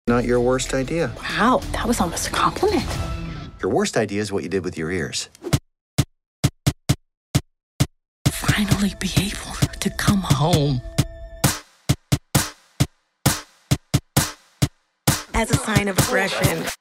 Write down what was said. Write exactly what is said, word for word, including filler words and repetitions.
Not your worst idea. Wow, that was almost a compliment. Your worst idea is what you did with your ears. Finally be able to come home. As a sign of aggression.